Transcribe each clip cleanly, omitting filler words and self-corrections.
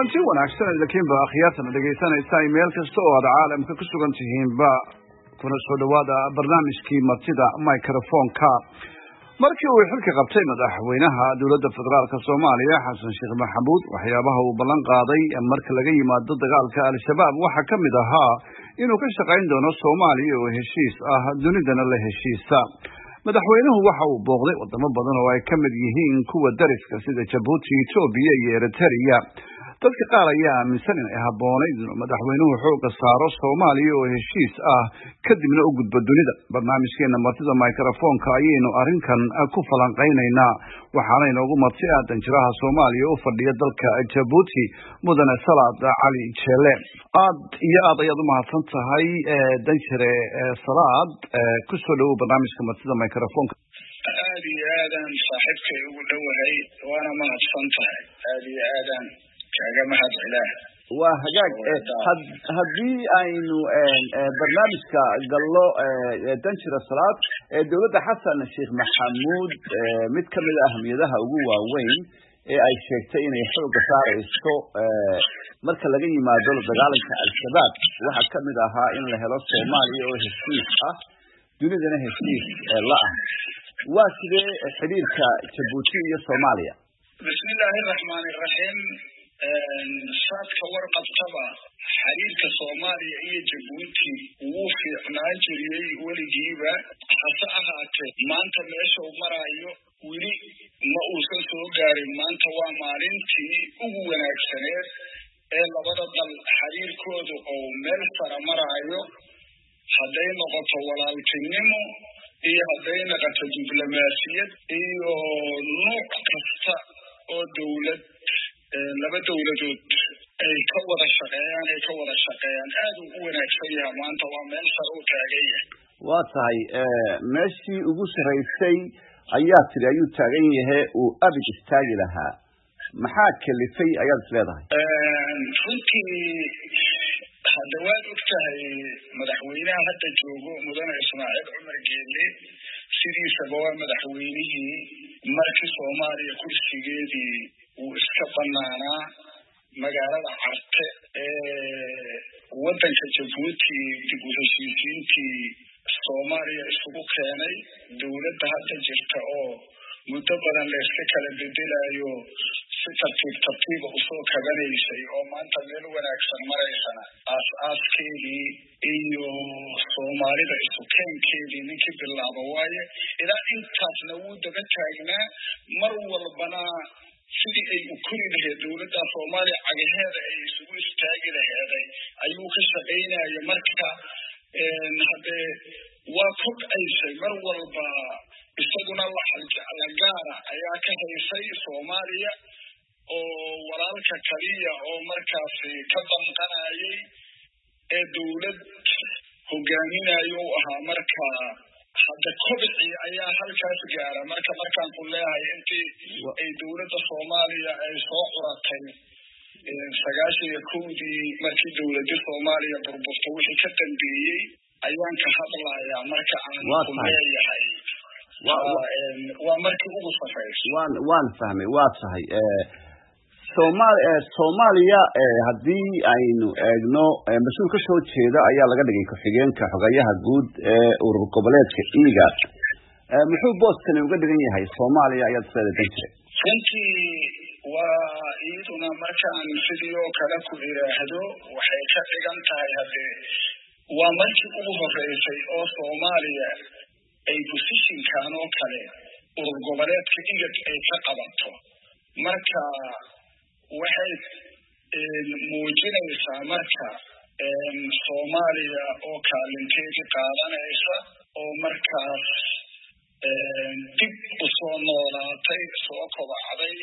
kulanti wanaagsan laakiin ba akhiyaatan dhageysanaysa email kasta oo aad caalamka ku sugan tihiinba kuna soo dhawaada barnaamijkii martida microphone-ka markii uu xilka qabtay madaxweynaha dowladda federaalka Soomaaliya Xasan Sheekh Maxamuud waxyaabaha uu ballan qaaday marka laga yimaado dagaalka al-shabaab waxa ka mid ahaa inuu ka shaqayn doono Soomaaliya oo heshiis ah dunidana la heshiisa madaxweynuhu waxa uu booqday wadamo badan oo ay ka mid yihiin kuwa dariska sida Djibouti, Ethiopia iyo Eritrea dadka qaar ayaa aaminsan in ay habboonayd inuu madaxweynuhu xooga saaro Soomaaliya oo heshiis ah kadibna u gudbo dunida barnaamijkeena martida microphone-ka ayaynu arrinkan ku falanqaynaynaa waxaana inoogu marti danjiraha Soomaaliya u fadhiya dalka Djibouti mudane Salaad Cali Jelle aad ayaad u mahadsan tahay danjire Salaad ku soo dhawow barnaamijka martida microphone-ka aad iyo aadan saaxiibkay ugu dhawahay waana mahadsan tahay aad iyo aadan kaga mahad ilaah waa hagaag haddii aynu barnaamijka gallo danjira Salaad dowladda Xasan Sheekh Maxamuud mid ka mid ah ahmiyadaha ugu waaweyn ee ay sheegtay inay xooga saarayso marka laga yimaado dagaalanka al-shabaab waxa ka mid ahaa in la helo Soomaaliya oo heshiis ah dunidana heshiis la ah waa sidee xiriirka Djibouti iyo Soomaaliya bismillaahir rahmaanir rahiim saadka warqabtaba xiriirka Soomaaliya iyo Djibouti wuu fiicnaan jiray weligiiba hase ahaatee maanta meesha uu marayo weli ma uusan soo gaarin maanta waa maalintii ugu wanaagsaneed ee labada dal xiriirkoodu oo meel sare marayo hadday noqoto walaaltinimo iyo hadday noqoto diblomaasiyad iyo nooc kasta oo dawlad laba dawladood ay ka wada shaqeeyaan aad u wanaagsan yahay maanta waa meel sare u taagan yahay waa tahay meeshii ugu sareysay ayaa tiri ayuu taagan yahay uu abid istaagi lahaa maxaa kalifay ayaad isleedahay runtii hadda waad ogtahay madaxweynaha hadda joogo mudane Ismaaciil Cumar Geelle sidiisaba waa madaxweynihii markii Soomaaliya kursigeedii uu iska banaanaa magaalada Carte wadanka Djibouti dib u heshiisiintii Soomaaliya isugu keenay dowladda hadda jirta oo muddo badan la iska kala bedelayo si tartiib u soo kabanaysay oo maanta meel wanaagsan maraysana aaskeedii iyo Soomaalida isu keenkeedii ninkii bilaabo waaye ilaa intaasna wuu daba taagnaa mar walbana sidii ay u kori lahayd dowladda Soomaaliya cagaheeda ay isugu istaagi lahayd ayuu ka shaqeynaya marka hadde waa kobcaysay mar walba isaguna la gaara ayaa ka haysay Soomaaliya oo walaalka kaliya oo markaasi ka damqanayay ee dowlad hogaaminayo ahaa marka hadda kobci ayaa halkaas gaara markaan ku leeyahay intii ay dowladda Soomaaliya ay soo qoratay 91dii markii dowladda Soomaaliya burburtay wixii ka dambeeyay ayaan ka hadlayaa marka aan ku leeyahay waa markii ugu sareysay waan fahmay waa tahay Soomaaliya haddii aynu eegno mas'uul ka soo jeeda ayaa laga dhigay ku-xigeenka xogayaha guud ee urur goboleedka IGAD muxuu booskan uga dhigan yahay Soomaaliya ayaad isleedahay runtii waa iyaduna markaan sidii oo kale ku iraahdo waxay ka dhigan tahay hadde waa markii ugu horeysay oo Soomaaliya ay position-kan oo kale urur goboleedka IGAD ay ka qabato marka waxay muujinaysaa marka Soomaaliya oo kaalinteedii qaadanaysa oo markaas dib u soo noolaatay soo kobacday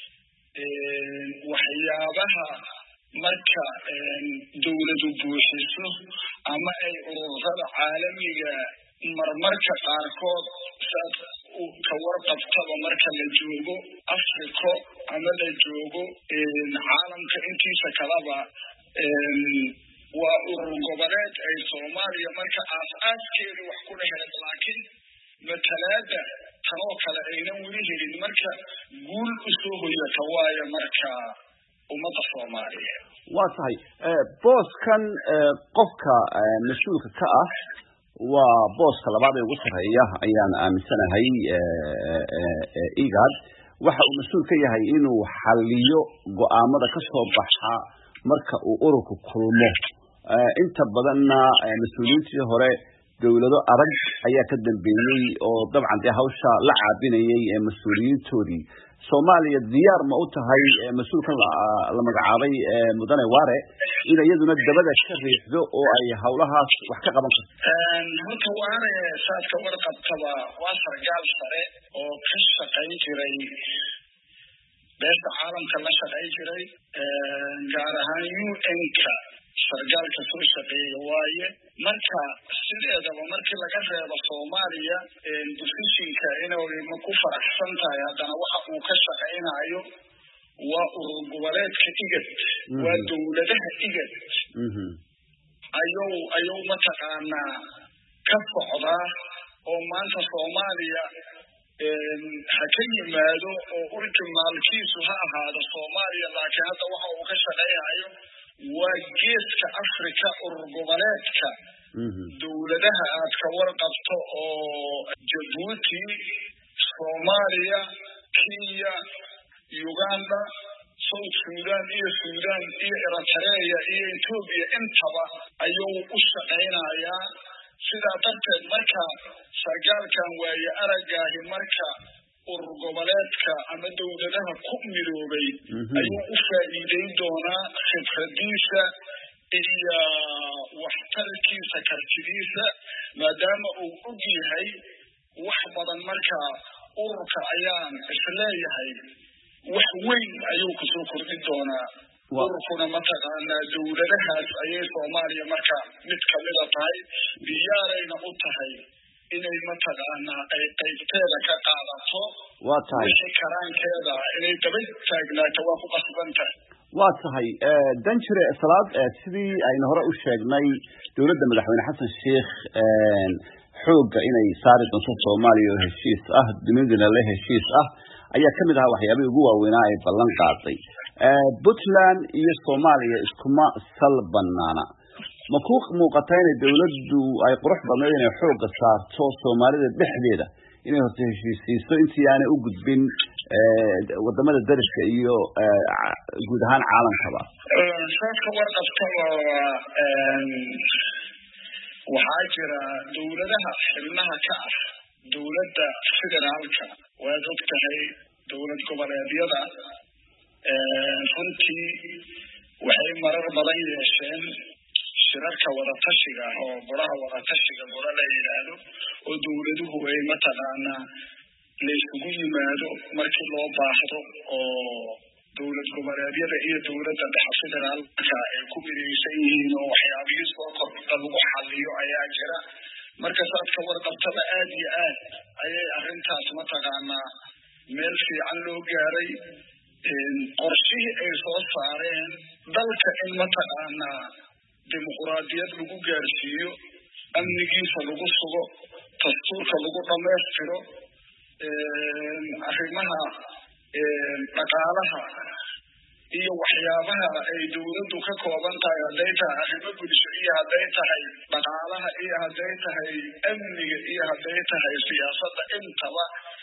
waxyaabaha marka dowladu buuxiso ama ay ururada caalamiga marmarka qaarkood ka warqabtaba marka la joogo Afrika ama la joogo caalamka intiisa kalaba waa urur goboleed ay Soomaaliya marka aaskeedu wax ku leeyahay laakiin matalaada tanoo kale aynan weli helin marka guul u soo hoyata waaye marka ummadda Soomaaliyeed. waa tahay booskan qofka mas'uulka ka ah waa booska labaad ee ugu sareeya ayaan aaminsanahay IGAD waxa uu mas'uul ka yahay inuu xalliyo go'aamada ka soo baxa marka uu ururku kulmo inta badanna mas'uuliyiintii hore dawlado adag ayaa ka dambeeyay oo dabcan hawsha la caabinayay mas'uuliyiintoodii Soomaaliya diyaar ma u tahay mas'uulkan la magacaabay mudane Waare in iyaduna dabada ka riixdo oo ay hawlahaas wax ka qaban karto horta Waare saadka warqabtaba waa sargaal sare oo ka shaqayn jiray beesha caalamka la shaqayn jiray gaar ahaan UN-ka sargaalka soo shaqeeya waaye marka sideedaba markii laga reebo Soomaaliya positionka inay ma ku faraxsan tahay haddana waxa uu ka shaqaynayo waa urur goboleedka IGAD waa dawladaha IGAD ayuu mataqaanaa ka socdaa oo maanta Soomaaliya ha ka yimaado oo ururka maalkiisu ha ahaado Soomaaliya laakiin hadda waxa uu ka shaqaynayo waa geeska Afrika urur goboleedka dawladaha aad ka warqabto oo Djibouti Soomaaliya Kenya Uganda South Sudan iyo Eritrea iyo Ethiopia intaba ayuu u shaqaynayaa sidaa darteed marka sargaalkan waaye aragaahi marka urur goboleedka ama dawladaha ku midoobay ayuu u faa'iideyn doonaa khibradiisa iyo waxtarkiisa kartidiisa maadaama uu og yahay wax badan marka ururka ayaan isleeyahay wax weyn ayuu kusoo kordhin doonaa ururkuna mataqaanaa dawladahaas ayay Soomaaliya marka mid kamid tahay diyaarayna u tahay inay mataqaanaa ay qaybteeda ka qaadato waa tahay karaankeeda inay daba taagnaato waa ku qasbantahay waa tahay danjire salaad sidii ayna hore u sheegnay dawladda madaxweyne xasan sheekh xoogga inay saari doonto Soomaaliya oo heshiis ah dunidana la heshiis ah ayaa kamid ah waxyaabihii ugu waaweynaa ay ballan qaaday Puntland iyo Soomaaliya iskuma salbanaana ma ku muuqataa in dawladdu ay qurux badnayd inay xoogga saarto Soomaalida dhexdeeda inay horta heshiisiiso intii aanay u gudbin wadamada dariska iyo guud ahaan caalamkaba saadka warqabtaba waxaa jira dawladaha xilnaha ka ah dawladda federaalka waad ogtahay dawlad goboleedyada runtii waxay marar badan yeesheen shirarka wadatashiga oo golaha wadatashiga gola la yiraahdo oo dawladuhu ay mataqaanaa la isugu yimaado markii loo baahdo oo dawlad goboleedyada iyo dawladda dhexe federaalka ay ku midaysan yihiin oo waxyaabihii soo kordha lagu xalliyo ayaa jira marka saadka warqabtada aad iyo aad ayay arrintaas mataqaanaa meel fiican loo gaaray qorshihii ay soo saareen dalka in mataqaanaa dimuqraadiyad lagu gaarsiiyo amnigiisa lagu sugo dastuurka lagu dhammaystiro arrimaha dhaqaalaha iyo waxyaabaha ay dawladdu ka kooban tahay hadday tahay arrimo bulsho iyo hadday tahay dhaqaalaha iyo hadday tahay amniga iyo hadday tahay siyaasadda intaba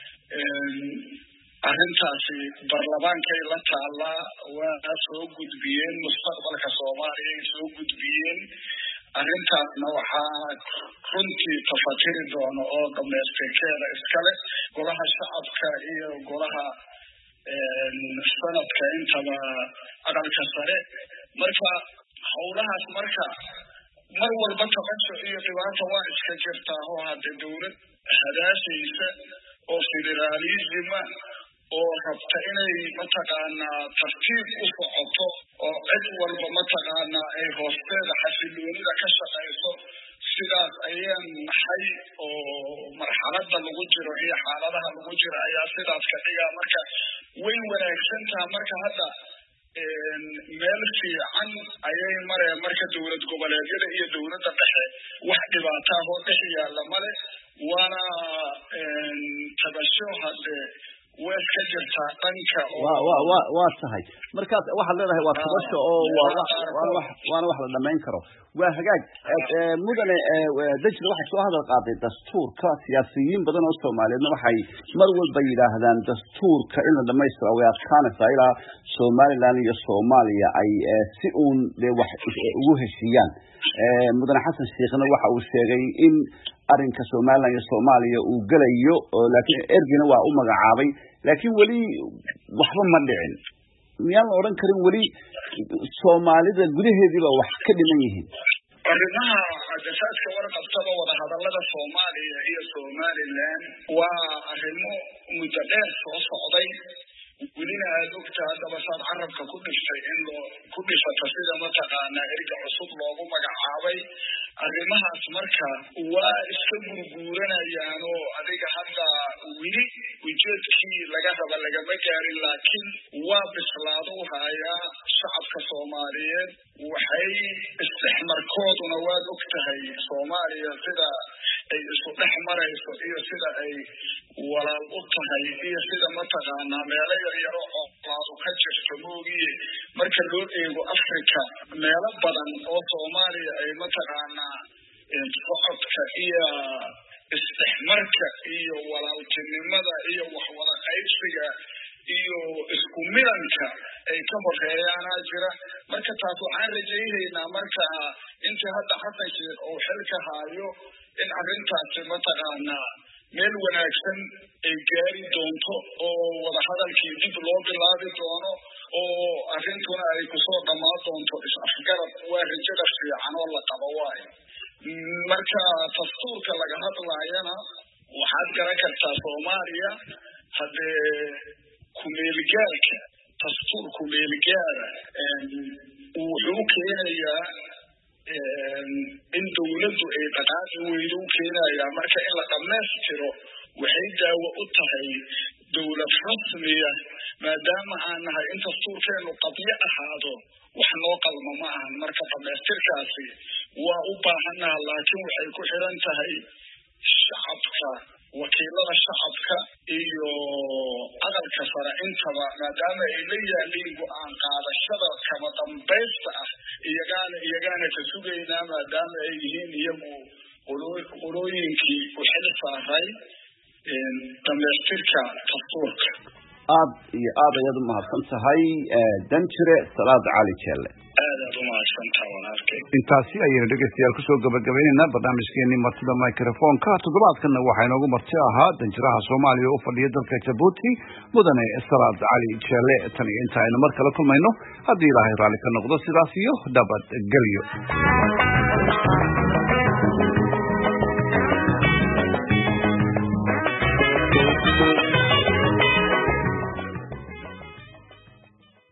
arrintaasi baarlamaankay la taallaa waa soo gudbiyeen mustaqbalka Soomaaliya ay soo gudbiyeen arrintaasna waxaa runtii tafatiri doono oo dhamaystirkeeda iskale golaha shacabka iyo golaha sanadka intaba aqalka sare marka howlahaas marka mar walba tabasho iyo dhibaato waa iska jirtaa oo hadda dawlad hadaasaysa oo federaalism oo rabta inay mataqaanaa tartiib u socoto oo cid walba mataqaanaa ay hoosteeda xasiloonida ka shaqayso sidaas ayaan nahay oo marxaladda lagu jiro iyo xaaladaha lagu jiro ayaa sidaas ka dhigaa marka way wanaagsan tahay marka hadda meel fiican ayay mareen marka dawlad goboleedyada iyo dawladda dhexe wax dhibaato ah oo dhex yaalla male waana tabasho hadde way iska jirta dhanka waa tahay markaad waxaad leedahay waa tabasho oo waana wax la dhamayn karo waa hagaag mudane dajir waxay soo hadal qaaday dastuurka siyaasiyiin badan oo Soomaaliyeedna waxay mar walba yiraahdaan dastuurka in la dhameystiro way adkaanaysaa ilaa Somaliland iyo Soomaaliya ay si uun wax ugu heshiiyaan mudane xasan sheekhna waxa uu sheegay in arrinka Somaliland iyo Soomaaliya uu galayo laakiin ergina waa u magacaabay laakiin wali waxba ma dhicin miyaan la oran karin wali Soomaalida gudaheediiba wax ka dhiman yihiin arrimaha asaasiga warqabtada wada hadallada Soomaaliya iyo Somaliland waa arrimo muddo dheer soo socday welina aad ogtaa haddaba saad carabka ku dhiftay in ku dhifata sida mataqaanaa erga cusub loogu magacaabay arrimahaas marka waa iska gurguuranayaan oo adiga hadda weli ujeedkii laga raba lagama gaarin laakiin waa bislaado u hayaa shacabka Soomaaliyeed waxay istixmarkooduna waad ogtahay Soomaaliya sida ay isu dhex marayso iyo sida ay walaal u tahay iyo sida mataqaanaa meelo yaryar oo qaado ka jirto moogiye marka loo eego Afrika meelo badan oo Soomaaliya ay mataqaanaa socodka iyo istixmarka iyo walaaltinimada iyo wax wada qaybsiga iyo isku milanka ay ka horeeyaan jira marka taas waxaan rajaynaynaa marka inta hadda xasan sheekh oo xilka haayo in arrintaasi mataqaanaa meel wanaagsan ay gaari doonto oo wada hadalkii dib loo bilaabi doono oo arrintuna ay kusoo dhammaan doonto is-afgarad waa rajada fiican oo la qabo waayo marka dastuurka laga hadlaayana waxaad garan kartaa Soomaaliya haddee kumeelgaalka dastuur kumeelgaala wuxuu keenayaa in dawladdu ay dhaqaaqi weydo u keenayaa marka in la dhammaystiro waxay daawo u tahay dawlad rasmiya maadaama aan nahay in dastuurkeenu qabyo ahaado wax noo qalma ma ahan marka dhammaystirkaasi waa u baahannaha laakiin waxay ku xiran tahay shacabka wakiilada shacabka iyo aqalka sare intaba maadaama ay la yaaliin go'aan qaadashada kama dambaysta ah iyagaana ka sugaynaa maadaama ay yihiin iyagu qolooyinkii u xil saaray dhammaystirka dastuurka aad iyo aad ayaad u mahadsan tahay danjire salaad cali jeelle aad u mahadsantahay walaalkay intaasi ayaynu dhegeystayaal kusoo gabagabaynaynaa barnaamijkeenii martida microfonka toddobaadkanna waxaa inoogu marti ahaa danjiraha Soomaaliya oo fadhiya dalka Djibouti mudane salaad cali jeelle tan iyo inta aynu mar kale kulmayno haddii Ilaahay raalli ka noqdo sidaas iyo nabad gelyo